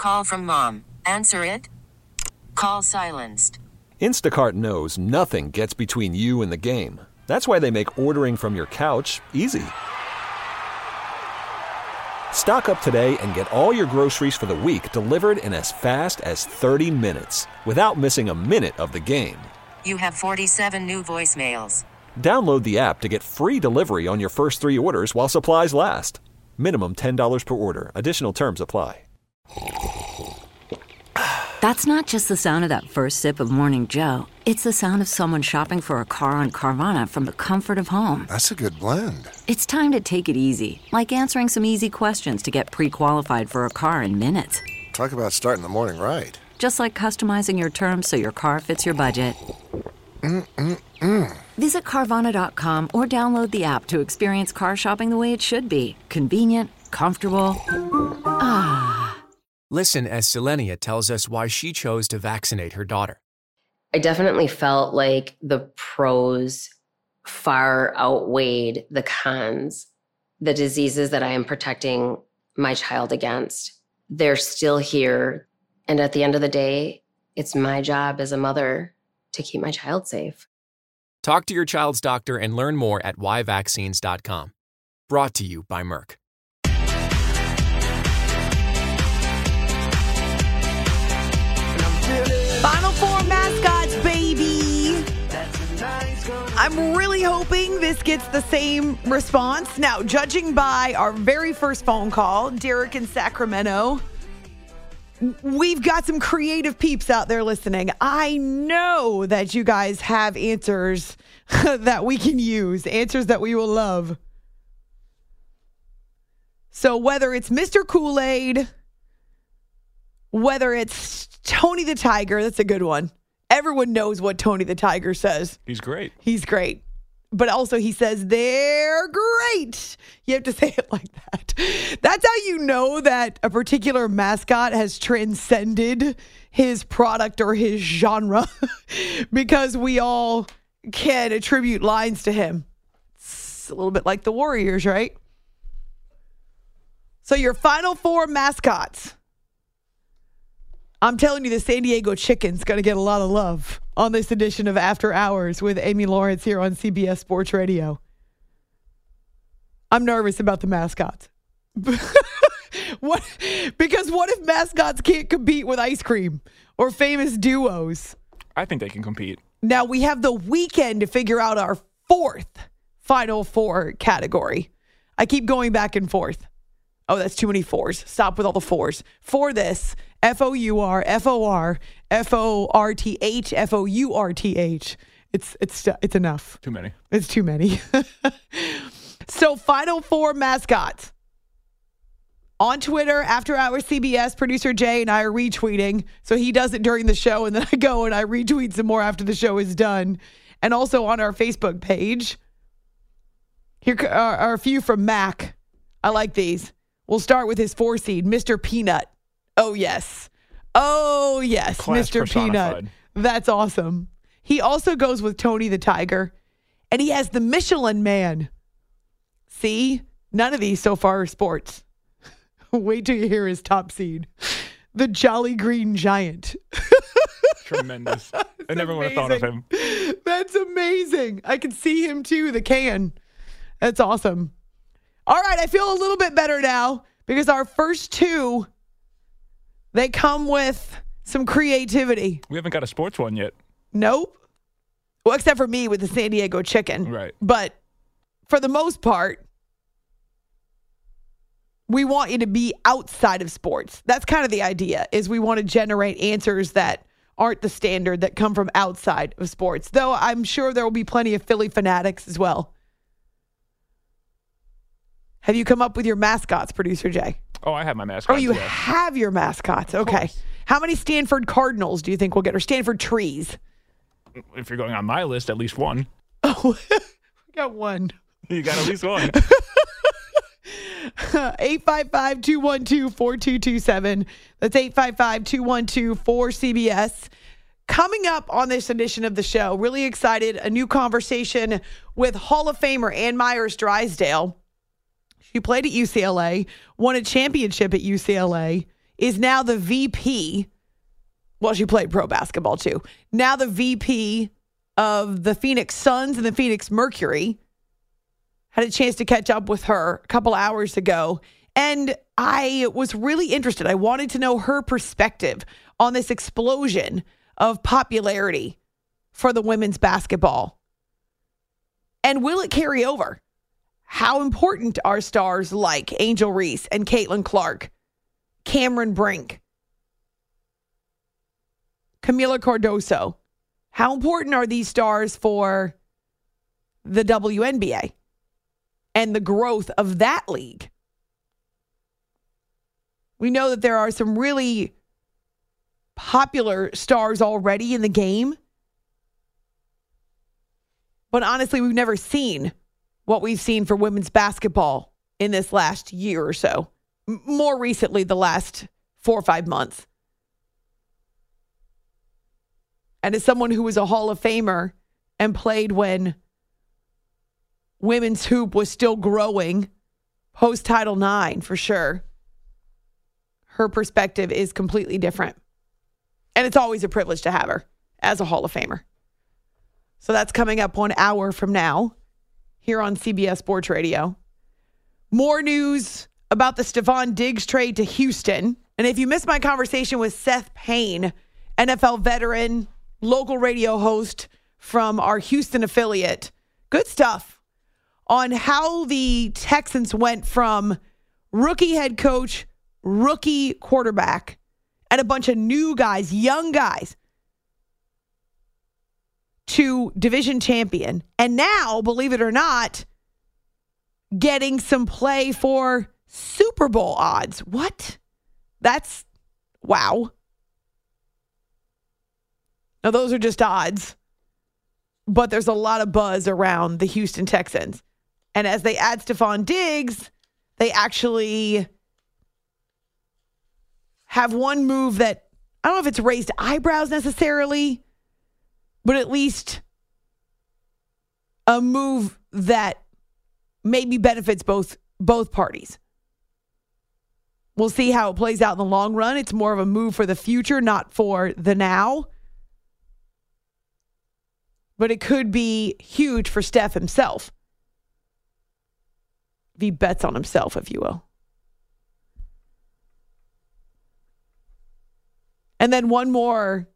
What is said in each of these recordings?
Call from mom. Answer it. Call silenced. Instacart knows nothing gets between you and the game. That's why they make ordering from your couch easy. Stock up today and get all your groceries for the week delivered in as fast as 30 minutes without missing a minute of the game. You have 47 new voicemails. Download the app to get free delivery on your first 3 orders while supplies last. Minimum $10 per order. Additional terms apply. That's not just the sound of that first sip of Morning Joe. It's the sound of someone shopping for a car on Carvana from the comfort of home. That's a good blend. It's time to take it easy, like answering some easy questions to get pre-qualified for a car in minutes. Talk about starting the morning right. Just like customizing your terms so your car fits your budget. Visit Carvana.com or download the app to experience car shopping the way it should be. Convenient, comfortable. Listen as Selenia tells us why she chose to vaccinate her daughter. I definitely felt like the pros far outweighed the cons. The diseases that I am protecting my child against, they're still here. And at the end of the day, it's my job as a mother to keep my child safe. Talk to your child's doctor and learn more at whyvaccines.com. Brought to you by Merck. Final Four mascots, baby. I'm really hoping this gets the same response. Now, judging by our very first phone call, Derek in Sacramento, we've got some creative peeps out there listening. I know that you guys have answers that we can use, answers that we will love. So whether it's Mr. Kool-Aid, whether it's Tony the Tiger, that's a good one. Everyone knows what Tony the Tiger says. He's great. He's great. But also he says, they're great. You have to say it like that. That's how you know that a particular mascot has transcended his product or his genre because we all can attribute lines to him. It's a little bit like the Warriors, right? So your Final Four mascots. I'm telling you, the San Diego Chicken's going to get a lot of love on this edition of After Hours with Amy Lawrence here on CBS Sports Radio. I'm nervous about the mascots. Because what if mascots can't compete with ice cream or famous duos? I think they can compete. Now, we have the weekend to figure out our fourth Final Four category. I keep going back and forth. Oh, that's too many fours. Stop with all the fours. For this, F-O-U-R, F-O-R, F-O-R-T-H, F-O-U-R-T-H. It's enough. Too many. It's too many. So, Final Four mascots. On Twitter, After Hours CBS, producer Jay and I are retweeting. So he does it during the show, and then I go and I retweet some more after the show is done. And also on our Facebook page. Here are a few from Mac. I like these. We'll start with his 4 seed, Mr. Peanut. Oh, yes. Oh, yes, Class Mr. personified. Peanut. That's awesome. He also goes with Tony the Tiger. And he has the Michelin Man. See? None of these so far are sports. Wait till you hear his top seed. The Jolly Green Giant. Tremendous. I never would have thought of him. That's amazing. I can see him too, the can. That's awesome. All right, I feel a little bit better now because our first two, they come with some creativity. We haven't got a sports one yet. Nope. Well, except for me with the San Diego Chicken. Right. But for the most part, we want you to be outside of sports. That's kind of the idea, is we want to generate answers that aren't the standard, that come from outside of sports. Though I'm sure there will be plenty of Philly fanatics as well. Have you come up with your mascots, Producer Jay? Oh, I have my mascots. Oh, you yes. have your mascots. Okay. How many Stanford Cardinals do you think we'll get? Or Stanford trees? If you're going on my list, at least one. Oh, we got one. You got at least one. 855-212-4227. That's 855-212-4CBS. Coming up on this edition of the show, really excited, a new conversation with Hall of Famer Ann Myers Drysdale. She played at UCLA, won a championship at UCLA, is now the VP. Well, she played pro basketball too. Now the VP of the Phoenix Suns and the Phoenix Mercury. Had a chance to catch up with her a couple hours ago. And I was really interested. I wanted to know her perspective on this explosion of popularity for the women's basketball. And will it carry over? How important are stars like Angel Reese and Caitlin Clark, Cameron Brink, Camila Cardoso? How important are these stars for the WNBA and the growth of that league? We know that there are some really popular stars already in the game. But honestly, we've never seen what we've seen for women's basketball in this last year or so. More recently, the last 4 or 5 months. And as someone who was a Hall of Famer and played when women's hoop was still growing, post-Title IX for sure, her perspective is completely different. And it's always a privilege to have her as a Hall of Famer. So that's coming up 1 hour from now here on CBS Sports Radio. More news about the Stephon Diggs trade to Houston. And if you missed my conversation with Seth Payne, NFL veteran, local radio host from our Houston affiliate, good stuff on how the Texans went from rookie head coach, rookie quarterback, and a bunch of new guys, young guys, to division champion. And now, believe it or not, getting some play for Super Bowl odds. What? That's wow. Now, those are just odds, but there's a lot of buzz around the Houston Texans. And as they add Stephon Diggs, they actually have one move that, I don't know if it's raised eyebrows necessarily, but at least a move that maybe benefits both parties. We'll see how it plays out in the long run. It's more of a move for the future, not for the now. But it could be huge for Steph himself. If he bets on himself, if you will. And then one more,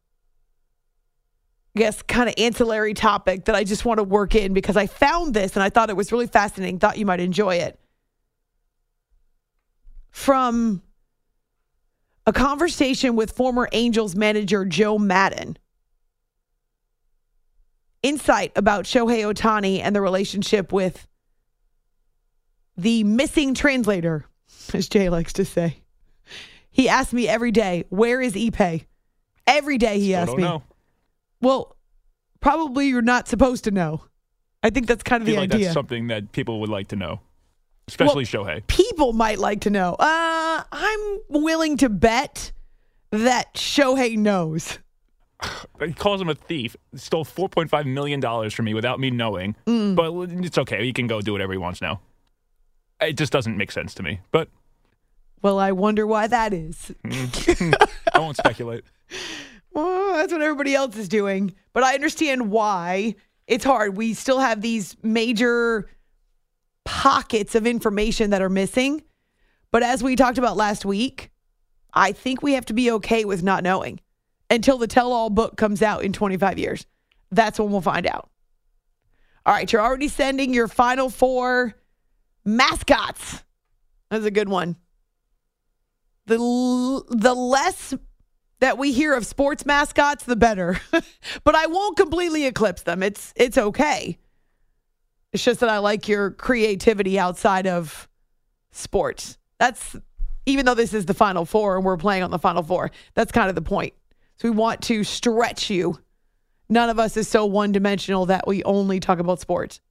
I guess, kind of ancillary topic that I just want to work in because I found this and I thought it was really fascinating. Thought you might enjoy it. From a conversation with former Angels manager Joe Maddon. Insight about Shohei Ohtani and the relationship with the missing translator, as Jay likes to say. He asks me every day, where is Ipe? Every day he asks me. Know. Well, probably you're not supposed to know. I think that's kind of the idea. That's something that people would like to know, especially Shohei. People might like to know. I'm willing to bet that Shohei knows. He calls him a thief. He stole $4.5 million from me without me knowing. But it's okay. He can go do whatever he wants now. It just doesn't make sense to me. But well, I wonder why that is. I won't speculate. Well, that's what everybody else is doing. But I understand why it's hard. We still have these major pockets of information that are missing. But as we talked about last week, I think we have to be okay with not knowing until the tell-all book comes out in 25 years. That's when we'll find out. All right, you're already sending your Final Four mascots. That's a good one. The less that we hear of sports mascots, the better. But I won't completely eclipse them. It's okay. It's just that I like your creativity outside of sports. That's, even though this is the Final Four and we're playing on the Final Four, that's kind of the point. So we want to stretch you. None of us is so one-dimensional that we only talk about sports.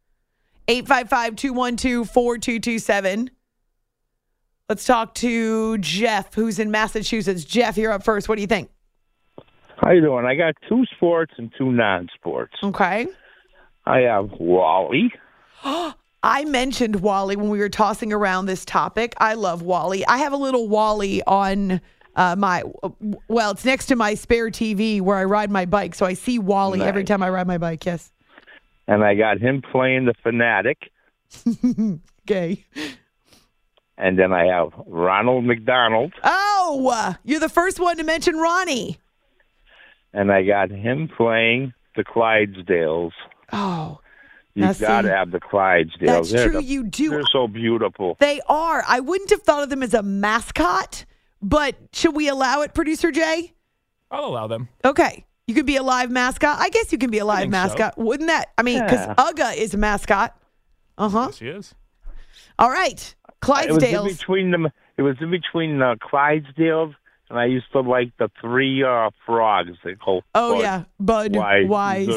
855-212-4227. Let's talk to Jeff, who's in Massachusetts. Jeff, you're up first. What do you think? How you doing? I got 2 sports and 2 non-sports. Okay. I have Wally. I mentioned Wally when we were tossing around this topic. I love Wally. I have a little Wally on It's next to my spare TV where I ride my bike, so I see Wally every time I ride my bike. Yes. And I got him playing the Fanatic. Okay. And then I have Ronald McDonald. Oh, you're the first one to mention Ronnie. And I got him playing the Clydesdales. Oh. You got to have the Clydesdales. That's true, you do. They're so beautiful. They are. I wouldn't have thought of them as a mascot, but should we allow it, Producer Jay? I'll allow them. Okay. You could be a live mascot. I guess you can be a live mascot. So. Wouldn't that? I mean, because Uga is a mascot. Uh-huh. Yes, he is. All right. Clydesdales. It was in between Clydesdales, and I used to like the three frogs. They call Bud, Wise,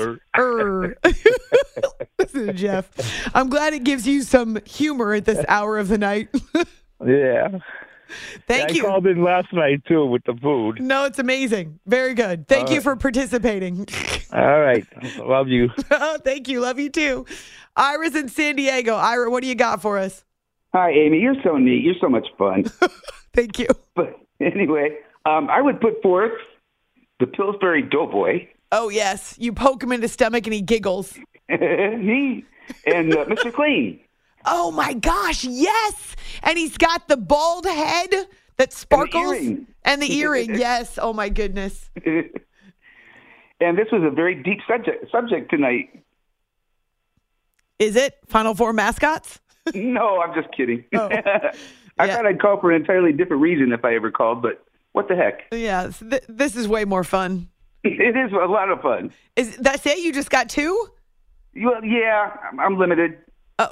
Listen, Jeff, I'm glad it gives you some humor at this hour of the night. Yeah. Thank you. I called in last night, too, with the food. No, it's amazing. Very good. Thank you for participating. All right. Love you. Thank you. Love you, too. Ira's in San Diego. Ira, what do you got for us? Hi, Amy. You're so neat. You're so much fun. Thank you. But anyway, I would put forth the Pillsbury Doughboy. Oh, yes. You poke him in the stomach and he giggles. He and Mr. Clean. Oh, my gosh. Yes. And he's got the bald head that sparkles. And the earring. Yes. Oh, my goodness. And this was a very deep subject tonight. Is it? Final Four mascots? No, I'm just kidding. Oh. I thought I'd call for an entirely different reason if I ever called, but what the heck? Yeah, this is way more fun. It is a lot of fun. Is that's it? You just got two? Well, yeah, I'm limited. Oh.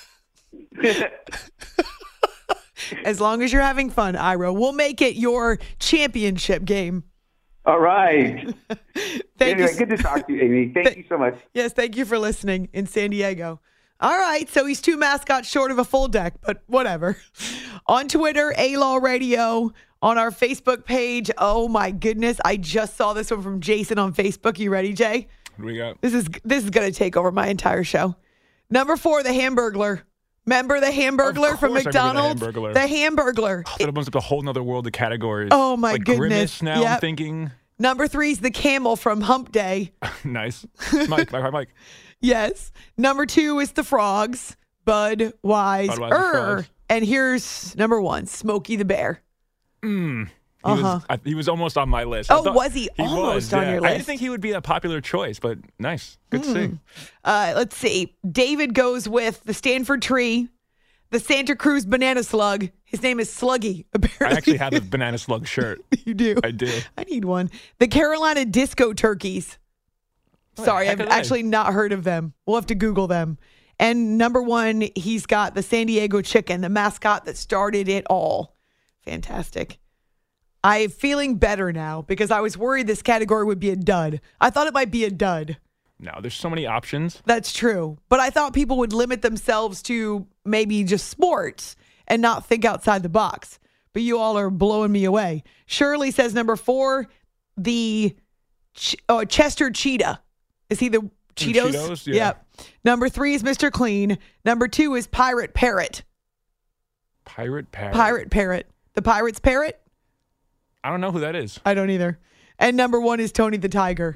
As long as you're having fun, Ira, we'll make it your championship game. All right. Anyway, good to talk to you, Amy. Thank you so much. Yes, thank you for listening in San Diego. All right, so he's two mascots short of a full deck, but whatever. On Twitter, A-Law Radio. On our Facebook page, oh my goodness, I just saw this one from Jason on Facebook. You ready, Jay? What do we got? This is going to take over my entire show. Number 4, the Hamburglar. Remember the Hamburglar from McDonald's? The Hamburglar. That opens up a whole nother world of categories. Oh my goodness. Grimace now, I'm thinking. Number 3 is the camel from Hump Day. Nice. Mike. Yes. Number 2 is the frogs. Bud, Wise, And here's number 1, Smokey the Bear. He was almost on my list. Was he almost on your list? I didn't think he would be a popular choice, but nice. Good to see. Let's see. David goes with the Stanford Tree, the Santa Cruz Banana Slug. His name is Sluggy, apparently. I actually have a Banana Slug shirt. You do? I do. I need one. The Carolina Disco Turkeys. Sorry, I've actually not heard of them. We'll have to Google them. And number 1, he's got the San Diego Chicken, the mascot that started it all. Fantastic. I'm feeling better now because I was worried this category would be a dud. I thought it might be a dud. No, there's so many options. That's true. But I thought people would limit themselves to maybe just sports and not think outside the box. But you all are blowing me away. Shirley says number 4, the Chester Cheetah. Is he the Cheetos? Cheetos, yeah. Yep. Number 3 is Mr. Clean. Number 2 is Pirate Parrot. Pirate Parrot. Pirate Parrot. The Pirate's Parrot? I don't know who that is. I don't either. And number 1 is Tony the Tiger.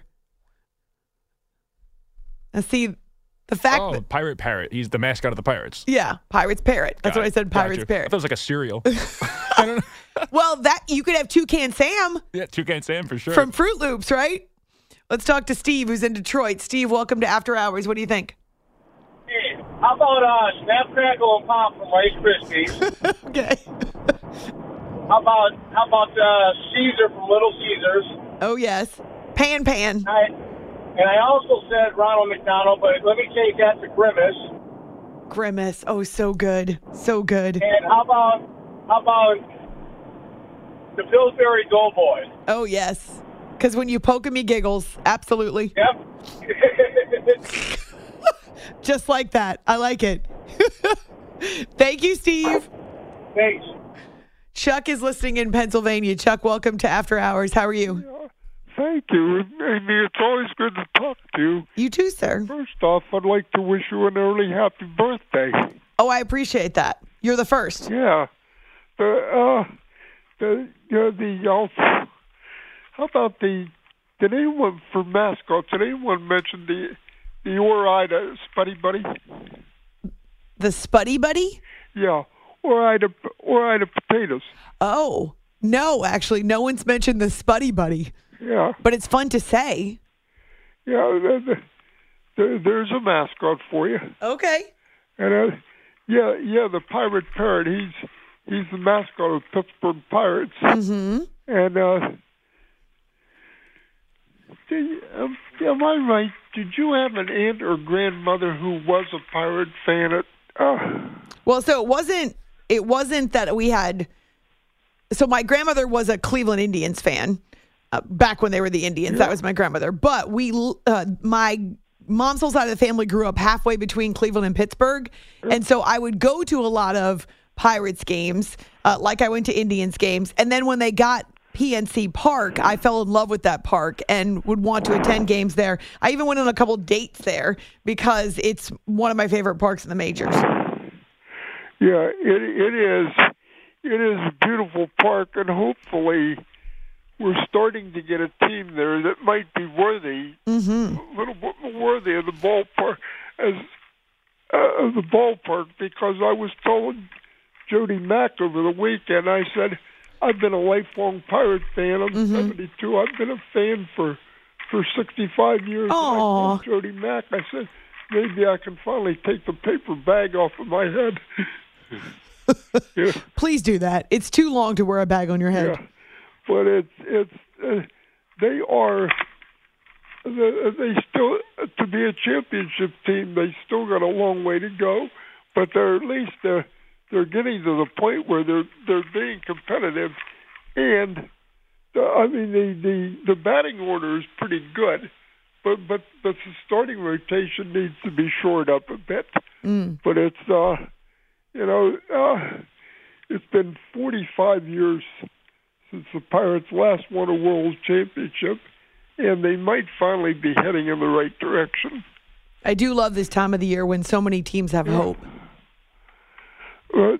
Now see, the fact that... Pirate Parrot. He's the mascot of the Pirates. Yeah, Pirate's Parrot. That's what I said, Pirate's Parrot. I thought it was like a cereal. I don't know. Well, you could have Toucan Sam. Yeah, Toucan Sam for sure. From Fruit Loops, right? Let's talk to Steve, who's in Detroit. Steve, welcome to After Hours. What do you think? Hey, how about Snap, Crackle, and Pop from Rice Krispies? Okay. How about Caesar from Little Caesars? Oh, yes. Pan. And I also said Ronald McDonald, but let me change that to Grimace. Grimace. Oh, so good. So good. And how about the Pillsbury Doughboy? Oh, yes. Because when you poke him, he giggles. Absolutely. Yep. Just like that. I like it. Thank you, Steve. Thanks. Chuck is listening in Pennsylvania. Chuck, welcome to After Hours. How are you? Thank you, Amy. It's always good to talk to you. You too, sir. First off, I'd like to wish you an early happy birthday. Oh, I appreciate that. You're the first. Yeah. how about did anyone, for mascots, did anyone mention the Ore-Ida Spuddy Buddy? The Spuddy Buddy? Yeah, Ore-Ida potatoes. Oh, no, actually, no one's mentioned the Spuddy Buddy. Yeah. But it's fun to say. Yeah, there's a mascot for you. Okay. And the Pirate Parrot. He's the mascot of Pittsburgh Pirates. Mm-hmm. And am I right? Did you have an aunt or grandmother who was a Pirate fan? Well, so it wasn't that we had. So my grandmother was a Cleveland Indians fan back when they were the Indians. Yeah. That was my grandmother. But my mom's whole side of the family grew up halfway between Cleveland and Pittsburgh. And so I would go to a lot of Pirates games, like I went to Indians games. And then when they got PNC Park, I fell in love with that park and would want to attend games there. I even went on a couple dates there because it's one of my favorite parks in the majors. Yeah, it is. It is a beautiful park, and hopefully we're starting to get a team there that might be worthy, a little bit worthy of the ballpark, because I was telling Jody Mack over the weekend, I said, I've been a lifelong Pirate fan. I'm 72. I've been a fan for 65 years. Aww. I told Jody Mack, I said, maybe I can finally take the paper bag off of my head. Yeah. Please do that. It's too long to wear a bag on your head. Yeah. But they still, to be a championship team, they still got a long way to go. But they're getting to the point where they're being competitive, and the batting order is pretty good, but the starting rotation needs to be shored up a bit. But it's it's been 45 years since the Pirates last won a World Championship, and they might finally be heading in the right direction. I do love this time of the year when so many teams have hope. But,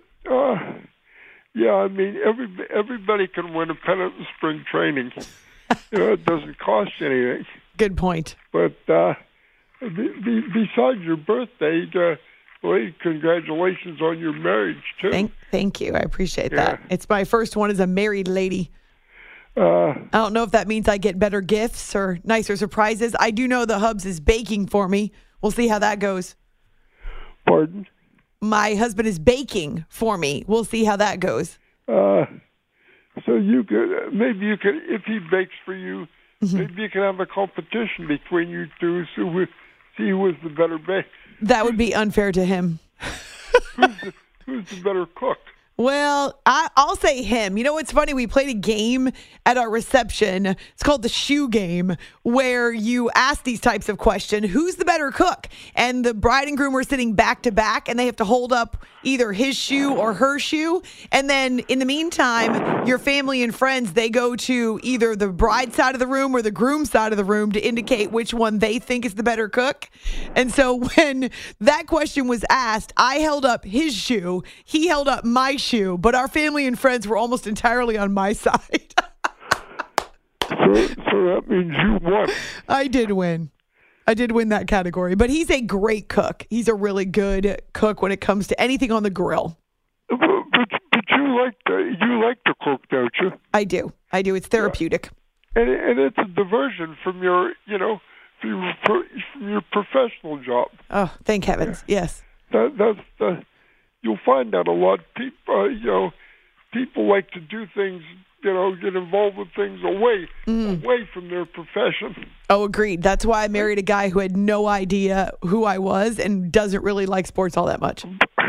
everybody can win a pennant in spring training. It doesn't cost you anything. Good point. But besides your birthday, congratulations on your marriage, too. Thank you. I appreciate that. It's my first one as a married lady. I don't know if that means I get better gifts or nicer surprises. I do know the Hubs is baking for me. We'll see how that goes. Pardon? My husband is baking for me. We'll see how that goes. So you could, if he bakes for you, maybe you can have a competition between you two, so see who was the better baker. That would be unfair to him. Who's the better cook? Well, I'll say him. You know what's funny? We played a game at our reception. It's called the shoe game, where you ask these types of questions. Who's the better cook? And the bride and groom are sitting back to back, and they have to hold up either his shoe or her shoe. And then in the meantime, your family and friends, they go to either the bride side of the room or the groom side of the room to indicate which one they think is the better cook. And so when that question was asked, I held up his shoe. He held up my shoe, but our family and friends were almost entirely on my side. So that means you won. I did win that category, but he's a great cook. He's a really good cook when it comes to anything on the grill. But you like to cook, don't you? I do. It's therapeutic. Yeah. And it's a diversion from your professional job. Oh, thank heavens. Yeah. Yes. You'll find out a lot of people, people like to do things, get involved with things away from their profession. Oh, agreed. That's why I married a guy who had no idea who I was and doesn't really like sports all that much.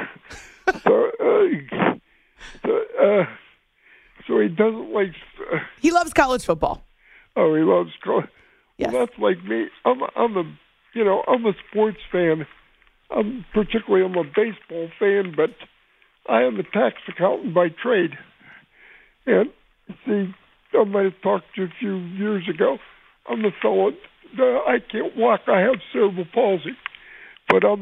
So he doesn't like... he loves college football. Oh, he loves college. Yes. Well, that's like me. I'm a sports fan. I'm a baseball fan, but I am a tax accountant by trade. And see, I might have talked to you a few years ago. I'm a fellow. I can't walk. I have cerebral palsy, but I'm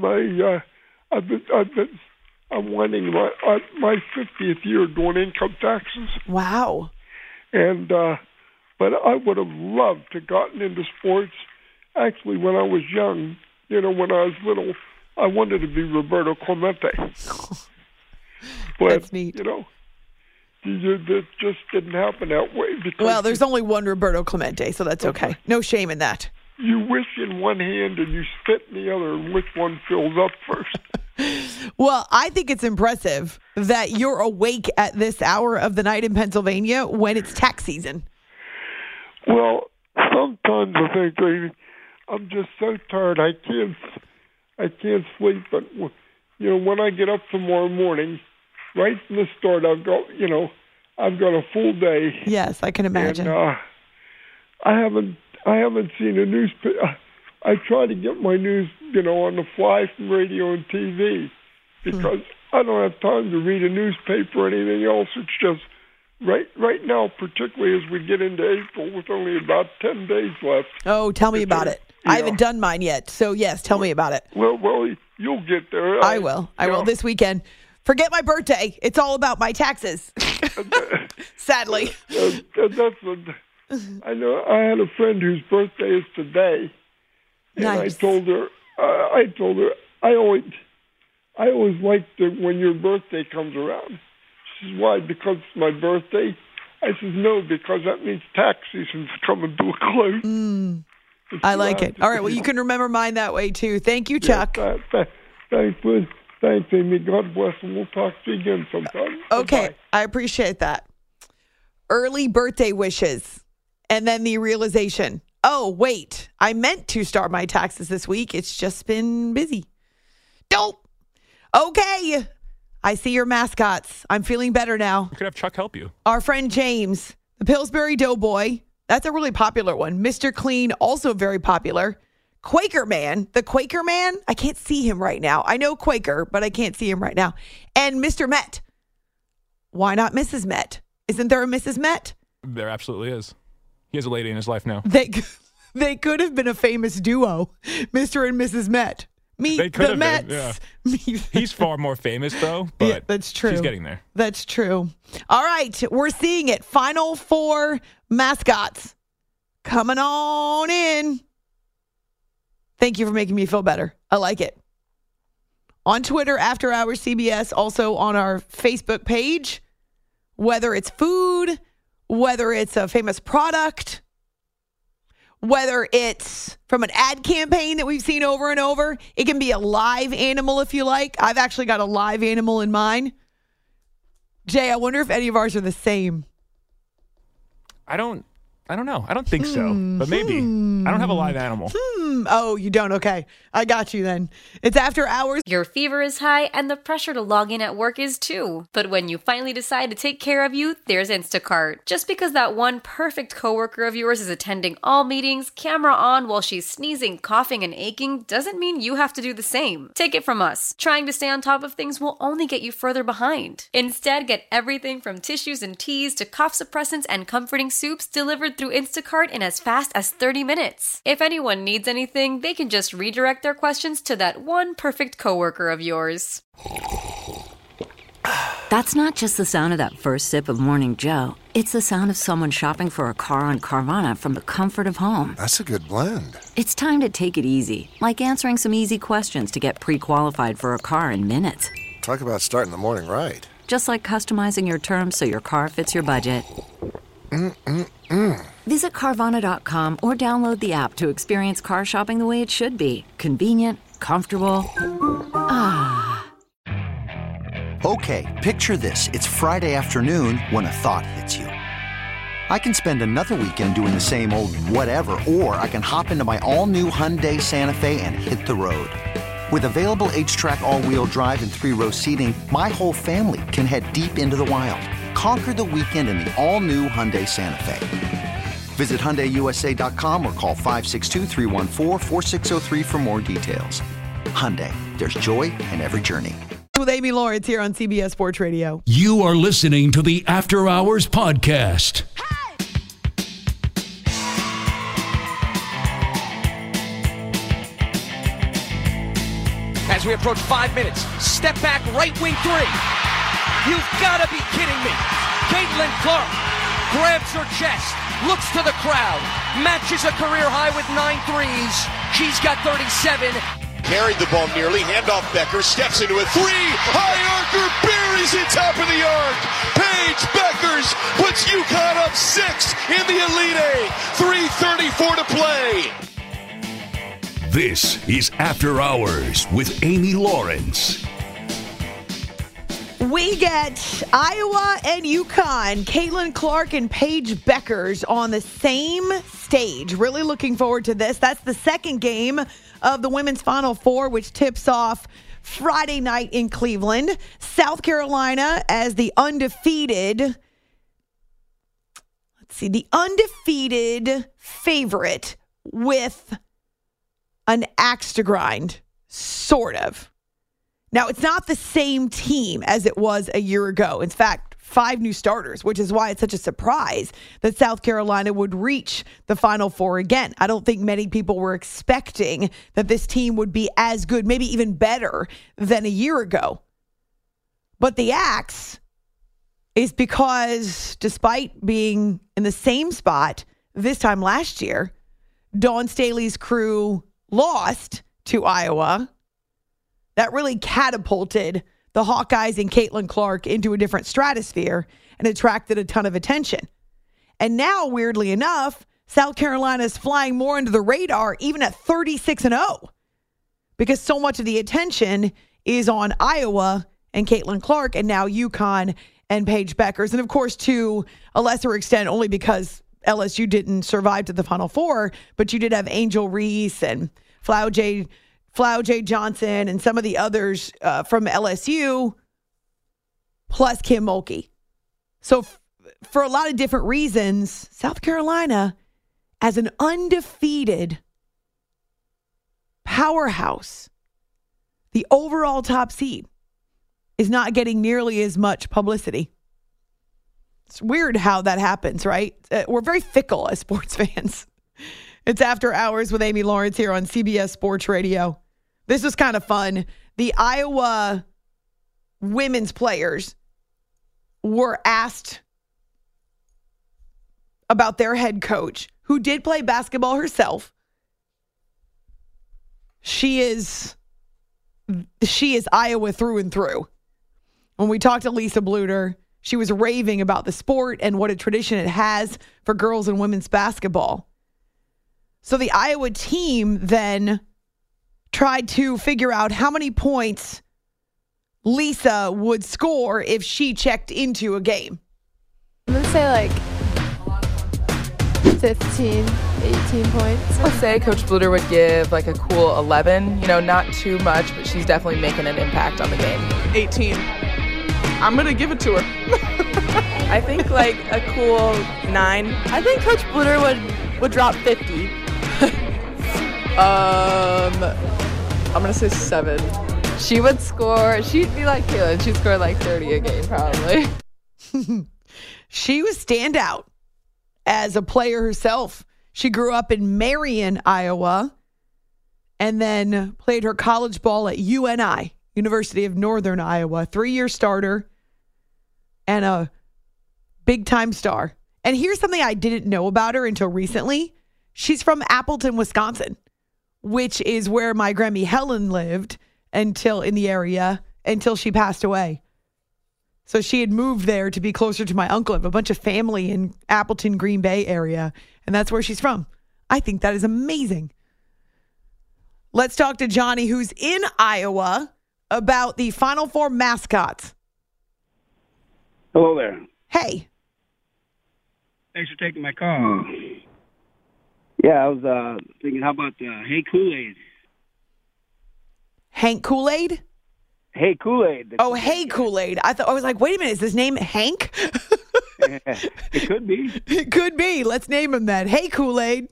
winding my 50th year doing income taxes. Wow. And but I would have loved to gotten into sports. Actually, when I was young, when I was little, I wanted to be Roberto Clemente. But, That's neat. That just didn't happen that way. Well, there's only one Roberto Clemente, so that's okay. No shame in that. You wish in one hand and you spit in the other, and which one fills up first? Well, I think it's impressive that you're awake at this hour of the night in Pennsylvania when it's tax season. Well, sometimes I think, Amy, I'm just so tired. I can't sleep. But when I get up tomorrow morning, right from the start, I've got a full day. Yes, I can imagine. And, I haven't seen a newspaper. I try to get my news, on the fly from radio and TV because I don't have time to read a newspaper or anything else. It's just right now, particularly as we get into April with only about 10 days left. Oh, tell me about it. I haven't done mine yet. So, yes, tell me about it. Well, you'll get there. I will this weekend. Forget my birthday. It's all about my taxes. Sadly. I know I had a friend whose birthday is today, and nice. I told her I always like when your birthday comes around. She says, why? Because it's my birthday? I says, no, because that means tax season's coming to a close. I like it. All right, well, you can remember mine that way, too. Thank you, Chuck. Thanks, Amy. God bless, and we'll talk to you again sometime. Okay, Bye-bye. I appreciate that. Early birthday wishes, and then the realization, oh, wait, I meant to start my taxes this week. It's just been busy. Dope. Okay. I see your mascots. I'm feeling better now. You could have Chuck help you. Our friend James, the Pillsbury Doughboy. That's a really popular one. Mr. Clean, also very popular. Quaker Man, the Quaker Man. I can't see him right now. I know Quaker, but I can't see him right now. And Mr. Met. Why not Mrs. Met? Isn't there a Mrs. Met? There absolutely is. He has a lady in his life now. They could have been a famous duo, Mr. and Mrs. Met. Meet the Mets. Yeah. He's far more famous, though. But yeah, that's true. He's getting there. That's true. All right, we're seeing it. Final four mascots coming on in. Thank you for making me feel better. I like it. On Twitter, After Hours CBS, also on our Facebook page. Whether it's food, whether it's a famous product, whether it's from an ad campaign that we've seen over and over. It can be a live animal if you like. I've actually got a live animal in mine. Jay, I wonder if any of ours are the same. I don't know. I don't think so, but maybe. I don't have a live animal. Oh, you don't? Okay. I got you then. It's After Hours. Your fever is high and the pressure to log in at work is too. But when you finally decide to take care of you, there's Instacart. Just because that one perfect coworker of yours is attending all meetings, camera on while she's sneezing, coughing, and aching, doesn't mean you have to do the same. Take it from us. Trying to stay on top of things will only get you further behind. Instead, get everything from tissues and teas to cough suppressants and comforting soups delivered through Instacart in as fast as 30 minutes. If anyone needs anything, they can just redirect their questions to that one perfect coworker of yours. That's not just the sound of that first sip of Morning Joe. It's the sound of someone shopping for a car on Carvana from the comfort of home. That's a good blend. It's time to take it easy, like answering some easy questions to get pre-qualified for a car in minutes. Talk about starting the morning right. Just like customizing your terms so your car fits your budget. Visit Carvana.com or download the app to experience car shopping the way it should be. Convenient, comfortable. Ah. Okay, picture this. It's Friday afternoon when a thought hits you. I can spend another weekend doing the same old whatever, or I can hop into my all-new Hyundai Santa Fe and hit the road. With available H-Track all-wheel drive and 3-row seating, my whole family can head deep into the wild. Conquer the weekend in the all-new Hyundai Santa Fe. Visit HyundaiUSA.com or call 562-314-4603 for more details. Hyundai, there's joy in every journey. With Amy Lawrence here on CBS Sports Radio. You are listening to the After Hours Podcast. As we approach 5 minutes, step back, right wing three. You've got to be kidding me. Caitlin Clark grabs her chest, looks to the crowd, matches a career high with 9 threes. She's got 37. Carried the ball nearly, handoff Becker, steps into a three, high archer, buries it top of the arc. Paige Beckers puts UConn up 6 in the Elite Eight. 3:34 to play. This is After Hours with Amy Lawrence. We get Iowa and UConn, Caitlin Clark and Paige Beckers on the same stage. Really looking forward to this. That's the second game of the women's Final Four, which tips off Friday night in Cleveland. South Carolina as the undefeated favorite with an axe to grind, sort of. Now, it's not the same team as it was a year ago. In fact, 5 new starters, which is why it's such a surprise that South Carolina would reach the Final Four again. I don't think many people were expecting that this team would be as good, maybe even better than a year ago. But the axe is because despite being in the same spot this time last year, Dawn Staley's crew lost to Iowa. That really catapulted the Hawkeyes and Caitlin Clark into a different stratosphere and attracted a ton of attention. And now, weirdly enough, South Carolina is flying more under the radar, even at 36-0, because so much of the attention is on Iowa and Caitlin Clark, and now UConn and Paige Beckers. And of course, to a lesser extent, only because LSU didn't survive to the Final Four, but you did have Angel Reese and Flow J. Johnson and some of the others from LSU, plus Kim Mulkey. So for a lot of different reasons, South Carolina, as an undefeated powerhouse, the overall top seed, is not getting nearly as much publicity. It's weird how that happens, right? We're very fickle as sports fans. It's After Hours with Amy Lawrence here on CBS Sports Radio. This was kind of fun. The Iowa women's players were asked about their head coach, who did play basketball herself. She is Iowa through and through. When we talked to Lisa Bluter, she was raving about the sport and what a tradition it has for girls and women's basketball. So the Iowa team then tried to figure out how many points Lisa would score if she checked into a game. I'm going to say like 15, 18 points. I'd say Coach Bluter would give like a cool 11. You know, not too much, but she's definitely making an impact on the game. 18. I'm going to give it to her. I think like a cool 9. I think Coach Bluter would drop 50. I'm going to say 7. She would score. She'd be like Caitlin. She'd score like 30 a game probably. She was standout as a player herself. She grew up in Marion, Iowa, and then played her college ball at UNI, University of Northern Iowa. 3-year starter and a big-time star. And here's something I didn't know about her until recently. She's from Appleton, Wisconsin, which is where my Grammy Helen lived until she passed away. So she had moved there to be closer to my uncle. I have a bunch of family in Appleton, Green Bay area, and that's where she's from. I think that is amazing. Let's talk to Johnny, who's in Iowa, about the Final Four mascots. Hello there. Hey. Thanks for taking my call. Yeah, I was thinking, how about Hank Kool-Aid? Hank Kool-Aid? Hey Kool-Aid. Oh, Hey Kool-Aid. I was like, wait a minute, is his name Hank? It could be. It could be. Let's name him that. Hey Kool-Aid.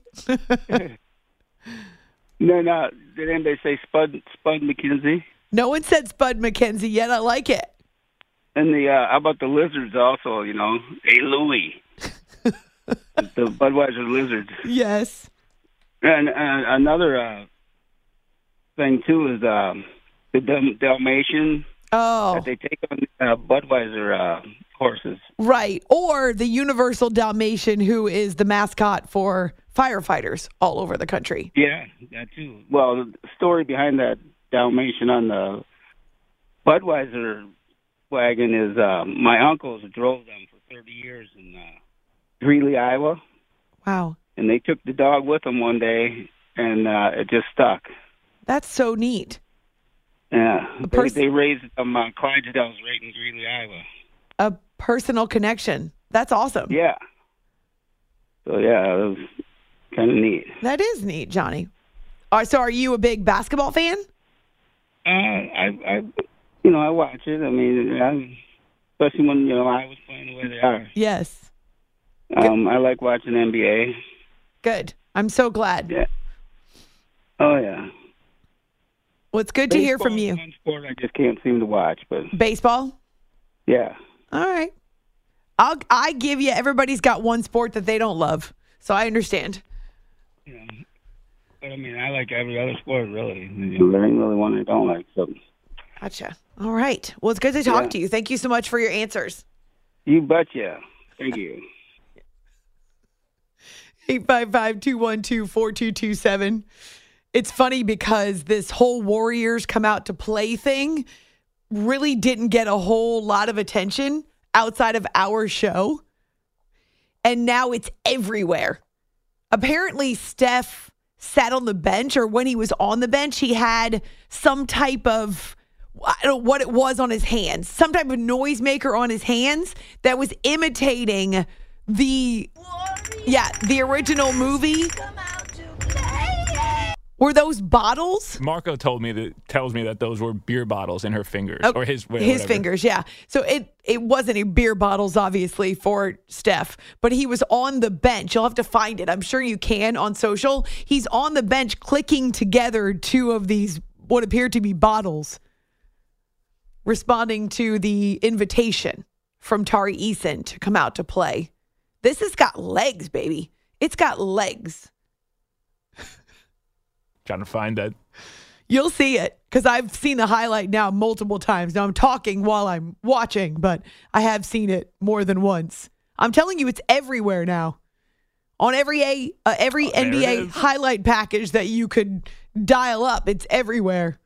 No. Did anybody say Spud McKenzie? No one said Spud McKenzie yet. I like it. And how about the lizards also, you know? Hey Louie. The Budweiser lizards. Yes. And another thing, too, is the Dalmatian that they take on Budweiser horses. Right. Or the Universal Dalmatian, who is the mascot for firefighters all over the country. Yeah, that too. Well, the story behind that Dalmatian on the Budweiser wagon is my uncles drove them for 30 years in Greeley, Iowa. Wow. And they took the dog with them one day, and it just stuck. That's so neat. Yeah. They raised Clydesdales right in Greeley, Iowa. A personal connection. That's awesome. Yeah. So, yeah, it was kind of neat. That is neat, Johnny. So are you a big basketball fan? I watch it. I mean, especially when, I was playing the way they are. Yes. I like watching NBA. Good. I'm so glad. Yeah. Oh, yeah. Well, it's good to hear from you. One sport I just can't seem to watch, but baseball? Yeah. All right. I give you, everybody's got one sport that they don't love, so I understand. Yeah. But, I mean, I like every other sport, really. There ain't really one I don't like. So. Gotcha. All right. Well, it's good to talk to you. Thank you so much for your answers. You betcha. Thank you. 855-212-4227. It's funny because this whole Warriors come out to play thing really didn't get a whole lot of attention outside of our show. And now it's everywhere. Apparently, Steph sat on the bench, or when he was on the bench, he had some type of, I don't know what it was on his hands, some type of noisemaker on his hands that was imitating the original movie. Were those bottles? Marco tells me that those were beer bottles in her fingers, or his fingers, yeah. So it wasn't a beer bottles, obviously, for Steph, but he was on the bench. You'll have to find it. I'm sure you can on social. He's on the bench clicking together two of these what appear to be bottles, responding to the invitation from Tari Eason to come out to play. This has got legs, baby. It's got legs. Trying to find that. You'll see it because I've seen the highlight now multiple times. Now I'm talking while I'm watching, but I have seen it more than once. I'm telling you, it's everywhere now. On every NBA highlight package that you could dial up, it's everywhere.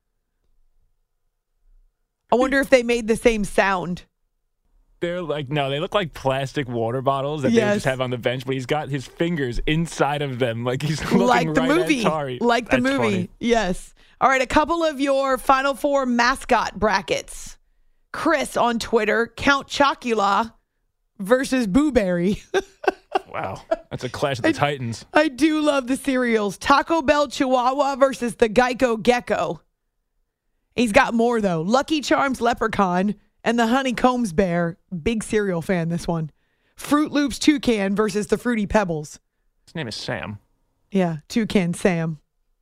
I wonder if they made the same sound. They're they look like plastic water bottles that they just have on the bench, but he's got his fingers inside of them, like he's looking like the right movie. at Tari. Like the That's movie. funny. Yes. All right, a couple of your Final Four mascot brackets. Chris on Twitter, Count Chocula versus Boo Berry. Wow. That's a clash of the Titans. I do love the cereals. Taco Bell Chihuahua versus the Geico Gecko. He's got more, though. Lucky Charms Leprechaun and the Honeycombs Bear. Big cereal fan, this one. Fruit Loops Toucan versus the Fruity Pebbles. His name is Sam. Yeah, Toucan Sam.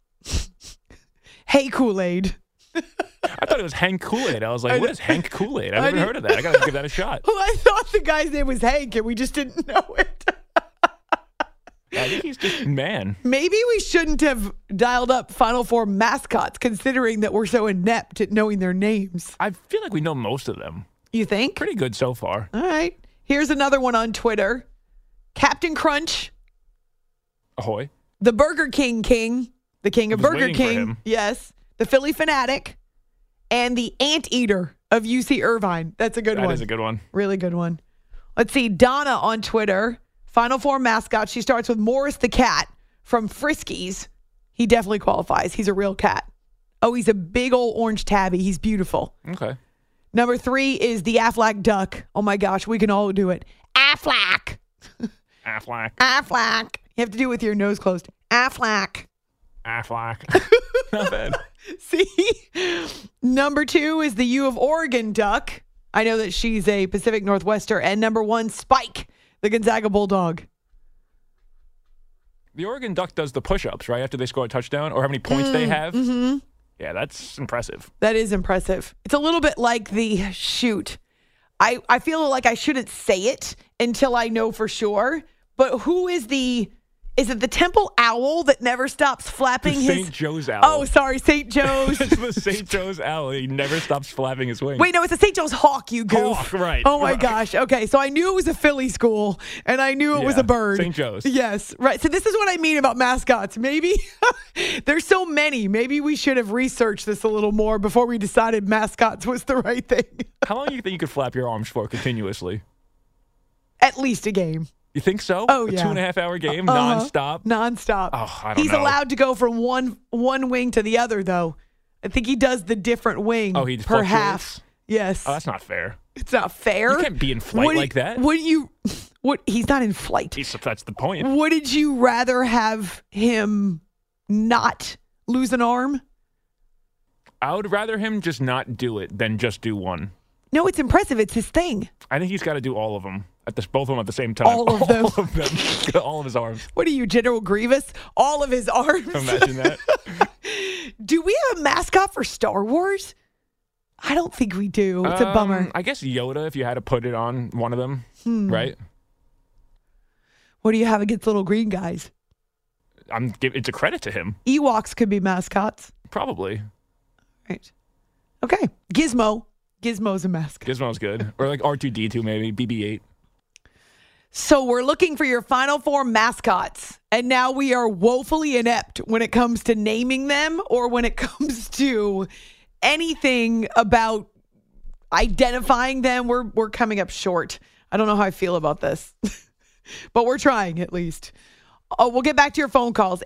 Hey, Kool-Aid. I thought it was Hank Kool-Aid. I was like, what is Hank Kool-Aid? I've never heard of that. I got to give that a shot. Well, I thought the guy's name was Hank, and we just didn't know it. I think he's just man. Maybe we shouldn't have dialed up Final Four mascots, considering that we're so inept at knowing their names. I feel like we know most of them. You think? Pretty good so far. All right. Here's another one on Twitter. Captain Crunch. Ahoy. The Burger King King. The king of Burger King. Yes. The Philly Fanatic. And the Anteater of UC Irvine. That's a good one. That is a good one. Really good one. Let's see. Donna on Twitter. Final Four mascot. She starts with Morris the Cat from Friskies. He definitely qualifies. He's a real cat. Oh, he's a big old orange tabby. He's beautiful. Okay. Number 3 is the Aflac Duck. Oh, my gosh. We can all do it. Aflac. Aflac. Aflac. You have to do it with your nose closed. Aflac. Aflac. Not bad. See? Number 2 is the U of Oregon Duck. I know that she's a Pacific Northwester. And number 1, Spike, the Gonzaga Bulldog. The Oregon Duck does the push-ups, right, after they score a touchdown, or how many points they have. Mm-hmm. Yeah, that's impressive. That is impressive. It's a little bit like the shoot. I feel like I shouldn't say it until I know for sure, but who is the Is it the Temple Owl that never stops flapping his... St. Joe's Owl. Oh, sorry, St. Joe's. It's the St. Joe's Owl. He never stops flapping his wings. Wait, no, it's a St. Joe's Hawk, you goof. Hawk, right. Oh, my right. gosh. Okay, so I knew it was a Philly school, and I knew it was a bird. St. Joe's. Yes, right. So this is what I mean about mascots. Maybe there's so many. Maybe we should have researched this a little more before we decided mascots was the right thing. How long do you think you could flap your arms for continuously? At least a game. You think so? Oh, a yeah. 2.5 hour game, nonstop? Nonstop. Oh, I don't He's know. allowed to go from one wing to the other, though. I think he does the different wing he per fluctuates? half. Yes. Oh, that's not fair. It's not fair. You can't be in flight like that. He's not in flight. That's the point. Wouldn't you rather have him not lose an arm? I would rather him just not do it than just do one. No, it's impressive. It's his thing. I think he's got to do all of them. Both of them at the same time. All of them. All of them. All of his arms. What are you, General Grievous? All of his arms. Imagine that. Do we have a mascot for Star Wars? I don't think we do. It's a bummer. I guess Yoda, if you had to put it on one of them, right? What do you have against little green guys? It's a credit to him. Ewoks could be mascots. Probably. Right. Okay. Gizmo. Gizmo's a mascot. Gizmo's good. Or like R2-D2 maybe, BB-8. So we're looking for your Final Four mascots. And now we are woefully inept when it comes to naming them or when it comes to anything about identifying them. We're coming up short. I don't know how I feel about this. But we're trying at least. We'll get back to your phone calls.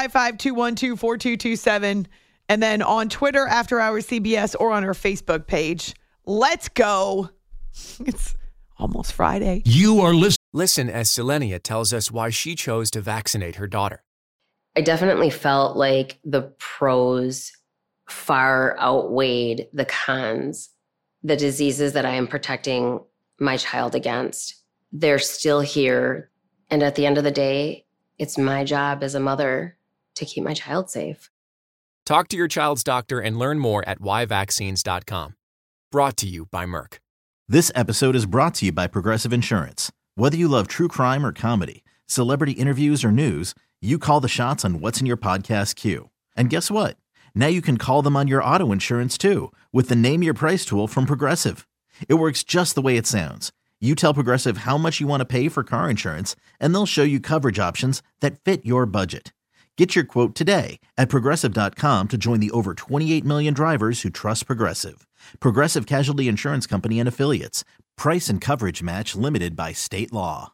855-212-4227. And then on Twitter, After Hours CBS, or on our Facebook page. Let's go. It's almost Friday. You are listening. Listen as Selenia tells us why she chose to vaccinate her daughter. I definitely felt like the pros far outweighed the cons. The diseases that I am protecting my child against, they're still here. And at the end of the day, it's my job as a mother to keep my child safe. Talk to your child's doctor and learn more at yvaccines.com. Brought to you by Merck. This episode is brought to you by Progressive Insurance. Whether you love true crime or comedy, celebrity interviews or news, you call the shots on what's in your podcast queue. And guess what? Now you can call them on your auto insurance too with the Name Your Price tool from Progressive. It works just the way it sounds. You tell Progressive how much you want to pay for car insurance, and they'll show you coverage options that fit your budget. Get your quote today at Progressive.com to join the over 28 million drivers who trust Progressive. Progressive Casualty Insurance Company and Affiliates. Price and coverage match limited by state law.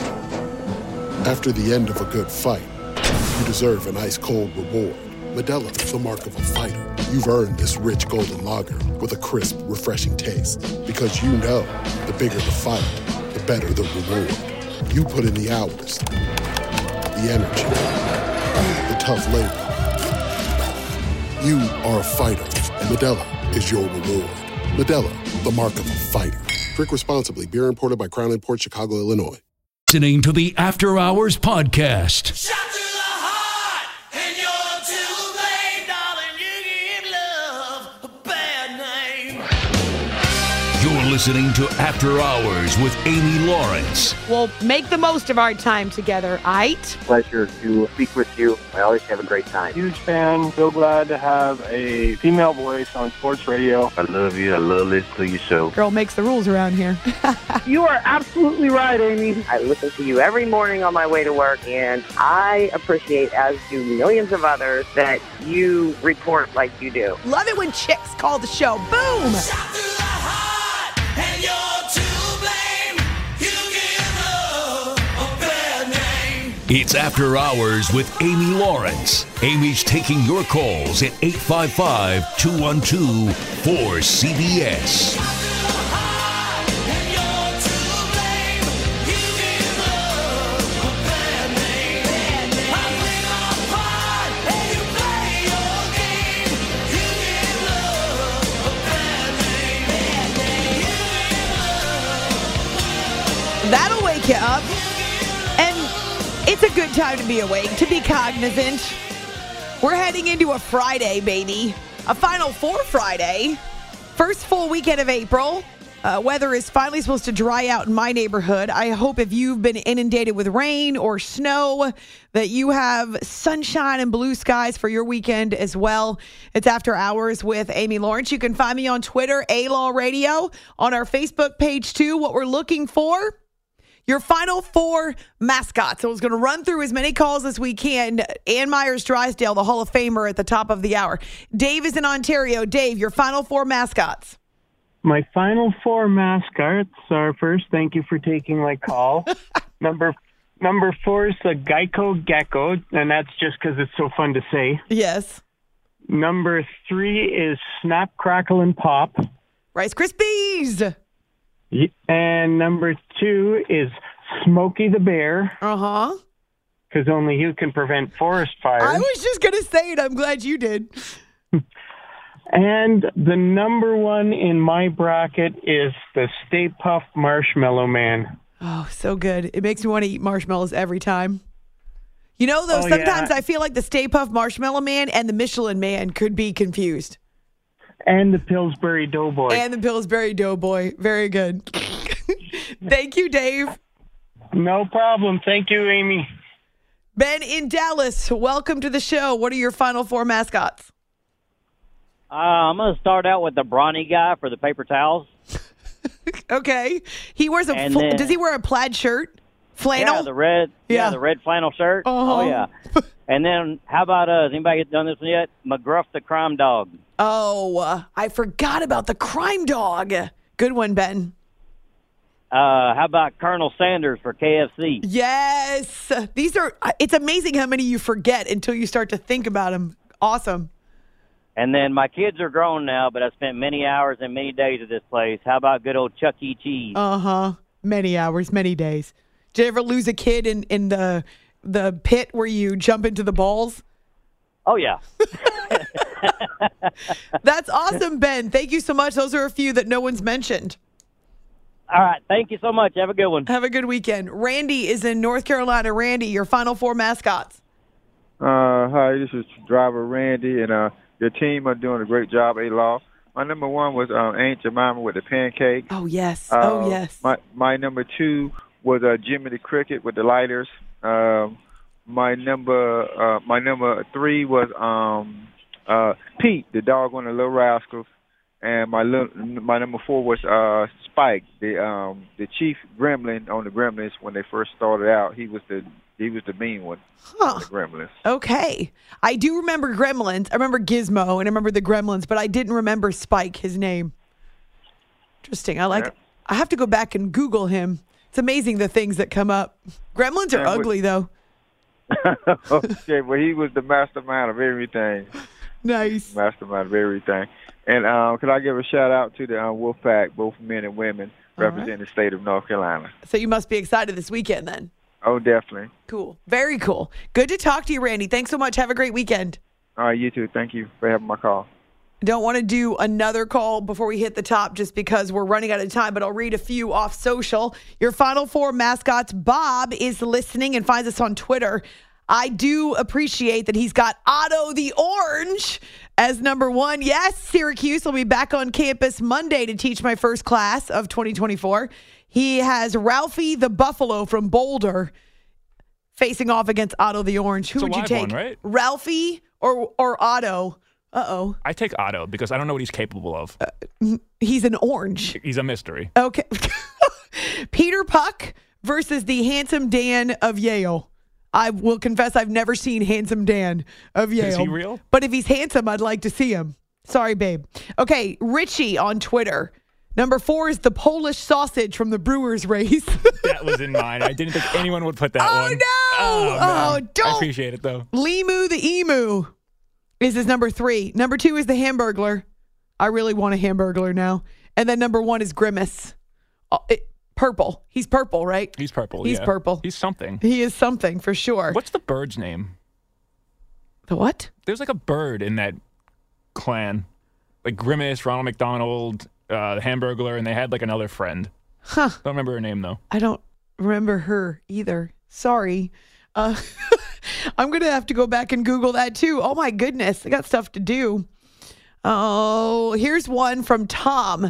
After the end of a good fight, you deserve an ice-cold reward. Modelo is the mark of a fighter. You've earned this rich golden lager with a crisp, refreshing taste. Because you know, the bigger the fight, the better the reward. You put in the hours, the energy, the tough labor. You are a fighter, and Modelo is your reward. Modelo, the mark of a fighter. Drink responsibly. Beer imported by Crown Imports, Chicago, Illinois. Listening to the After Hours podcast. You're listening to After Hours with Amy Lawrence. We'll make the most of our time together, aight? Pleasure to speak with you. I always have a great time. Huge fan. So glad to have a female voice on sports radio. I love you. I love listening to your show. Girl makes the rules around here. You are absolutely right, Amy. I listen to you every morning on my way to work, and I appreciate, as do millions of others, that you report like you do. Love it when chicks call the show. Boom! It's After Hours with Amy Lawrence. Amy's taking your calls at 855-212-4CBS. That'll wake you up. And it's a good time to be awake, to be cognizant. We're heading into a Friday, baby. A Final Four Friday. First full weekend of April. Weather is finally supposed to dry out in my neighborhood. I hope if you've been inundated with rain or snow that you have sunshine and blue skies for your weekend as well. It's After Hours with Amy Lawrence. You can find me on Twitter, A-Law Radio, on our Facebook page too. What we're looking for, your final 4 mascots. So I was going to run through as many calls as we can. Ann Myers Drysdale, the Hall of Famer, at the top of the hour. Dave is in Ontario. Dave, your final 4 mascots. My final 4 mascots are, first, thank you for taking my call. Number 4 is the Geico Gecko, and that's just because it's so fun to say. Yes. Number 3 is Snap, Crackle, and Pop. Rice Krispies. And number 2 is Smokey the Bear. Uh-huh. Because only you can prevent forest fires. I was just going to say it. I'm glad you did. And the number 1 in my bracket is the Stay Puft Marshmallow Man. Oh, so good. It makes me want to eat marshmallows every time. You know, though, sometimes I feel like the Stay Puft Marshmallow Man and the Michelin Man could be confused. And the Pillsbury Doughboy. Very good. Thank you, Dave. No problem. Thank you, Amy. Ben in Dallas, welcome to the show. What are your final 4 mascots? I'm going to start out with the brawny guy for the paper towels. Okay. He wears does he wear a plaid shirt? Flannel? Yeah, the red flannel shirt. Uh-huh. Oh, yeah. And then how about, has anybody done this one yet? McGruff the crime dog. Oh, I forgot about the crime dog. Good one, Ben. How about Colonel Sanders for KFC? Yes. It's amazing how many you forget until you start to think about them. Awesome. And then my kids are grown now, but I spent many hours and many days at this place. How about good old Chuck E. Cheese? Uh-huh. Many hours, many days. Did you ever lose a kid in the pit where you jump into the balls? Oh, yeah. That's awesome, Ben. Thank you so much. Those are a few that no one's mentioned. All right. Thank you so much. Have a good one. Have a good weekend. Randy is in North Carolina. Randy, your final 4 mascots. Hi, this is driver Randy, and your team are doing a great job, A-Law. My number 1 was Aunt Jemima with the pancake. Oh, yes. Yes. My number 2 was Jimmy the Cricket with the lighters. My number 3 was Pete, the dog on the Little Rascals. And my number 4 was Spike, the chief gremlin on the Gremlins. When they first started out, he was the mean one. Huh. The Gremlins. Okay. I do remember Gremlins. I remember Gizmo and I remember the Gremlins, but I didn't remember Spike, his name. Interesting. I have to go back and Google him. It's amazing the things that come up. Gremlins are ugly, though. Okay, well, he was the mastermind of everything. Nice. Mastermind of everything. And could I give a shout-out to the Wolfpack, both men and women, representing the state of North Carolina. So you must be excited this weekend, then. Oh, definitely. Cool. Very cool. Good to talk to you, Randy. Thanks so much. Have a great weekend. All right, you too. Thank you for having my call. Don't want to do another call before we hit the top just because we're running out of time, but I'll read a few off social. Your final 4 mascots. Bob is listening and finds us on Twitter. I do appreciate that he's got Otto the Orange as number 1. Yes, Syracuse will be back on campus Monday to teach my first class of 2024. He has Ralphie the Buffalo from Boulder facing off against Otto the Orange. Who would you take? One, right? Ralphie or Otto? Uh-oh. I take Otto because I don't know what he's capable of. He's an orange. He's a mystery. Okay. Peter Puck versus the Handsome Dan of Yale. I will confess I've never seen Handsome Dan of Yale. Is he real? But if he's handsome, I'd like to see him. Sorry, babe. Okay, Richie on Twitter. Number 4 is the Polish sausage from the Brewers race. That was in mine. I didn't think anyone would put that one. No! Oh, don't. I appreciate it, though. Limu the Emu is his number 3. Number 2 is the Hamburglar. I really want a Hamburglar now. And then number 1 is Grimace. Purple. He's purple, right? He's purple, He's purple. He's something. He is something, for sure. What's the bird's name? The what? There's like a bird in that clan. Like Grimace, Ronald McDonald, the Hamburglar, and they had like another friend. Huh. Don't remember her name, though. I don't remember her either. Sorry. I'm going to have to go back and Google that, too. Oh, my goodness. I got stuff to do. Oh, here's one from Tom.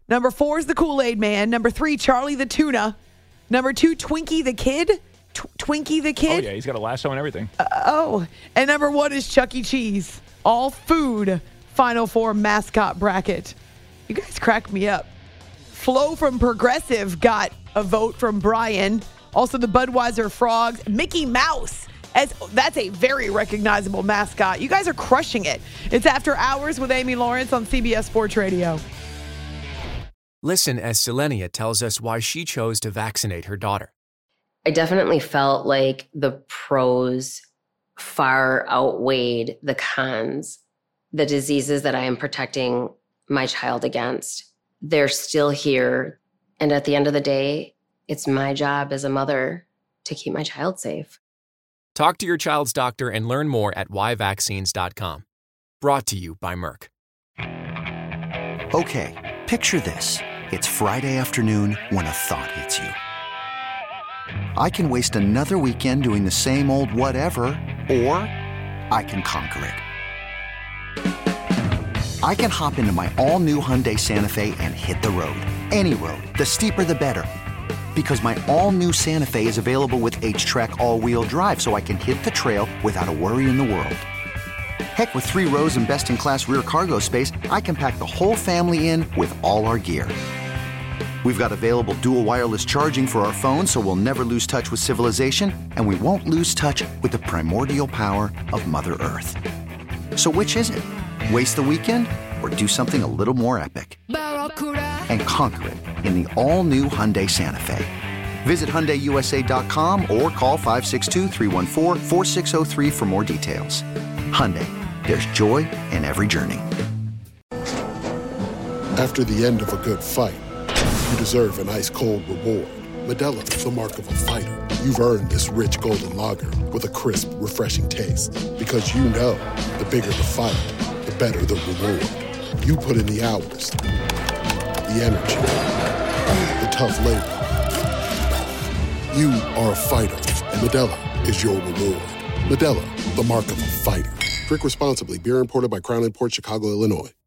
Number 4 is the Kool-Aid Man. Number 3, Charlie the Tuna. Number 2, Twinkie the Kid. Twinkie the Kid. Oh, yeah, he's got a lasso and everything. And number 1 is Chuck E. Cheese. All food Final Four mascot bracket. You guys crack me up. Flo from Progressive got a vote from Brian. Also, the Budweiser Frogs. Mickey Mouse. That's a very recognizable mascot. You guys are crushing it. It's After Hours with Amy Lawrence on CBS Sports Radio. Listen as Selenia tells us why she chose to vaccinate her daughter. I definitely felt like the pros far outweighed the cons, the diseases that I am protecting my child against. They're still here. And at the end of the day, it's my job as a mother to keep my child safe. Talk to your child's doctor and learn more at yvaccines.com. Brought to you by Merck. Okay, picture this. It's Friday afternoon when a thought hits you. I can waste another weekend doing the same old whatever, or I can conquer it. I can hop into my all-new Hyundai Santa Fe and hit the road. Any road. The steeper, the better. Because my all-new Santa Fe is available with H-Track all-wheel drive, so I can hit the trail without a worry in the world. Heck, with 3 rows and best-in-class rear cargo space, I can pack the whole family in with all our gear. We've got available dual wireless charging for our phones, so we'll never lose touch with civilization, and we won't lose touch with the primordial power of Mother Earth. So which is it? Waste the weekend or do something a little more epic? And conquer it in the all-new Hyundai Santa Fe. Visit HyundaiUSA.com or call 562-314-4603 for more details. Hyundai, there's joy in every journey. After the end of a good fight, you deserve an ice-cold reward. Modelo is the mark of a fighter. You've earned this rich golden lager with a crisp, refreshing taste. Because you know, the bigger the fight, the better the reward. You put in the hours, the energy, the tough labor. You are a fighter, and Modelo is your reward. Modelo, the mark of a fighter. Drink responsibly. Beer imported by Crown Imports, Chicago, Illinois.